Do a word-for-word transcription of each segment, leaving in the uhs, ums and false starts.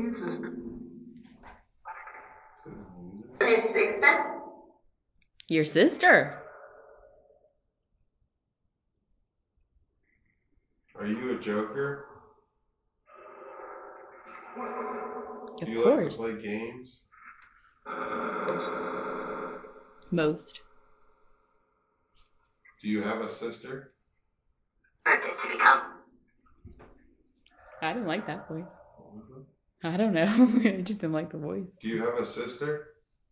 Your sister. Are you a joker? Of Do you course. like to play games? Most. Do you have a sister? I didn't like that voice. What was it? I don't know. I just didn't like the voice. Do you have a sister?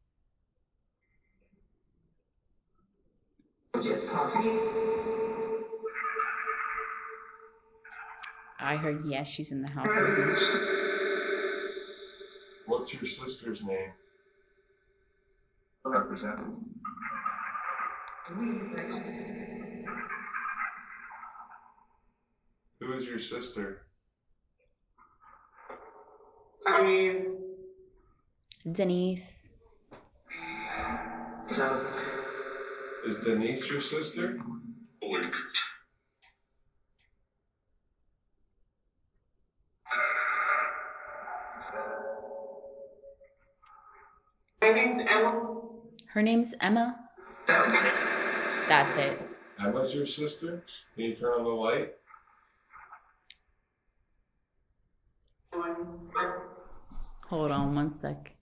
I heard yes, she's in the house with me. What's your sister's name? Who is your sister? Denise. Is Denise your sister? Her name's Emma. That's it. Emma's your sister? Can you turn on the light? Hold on one sec.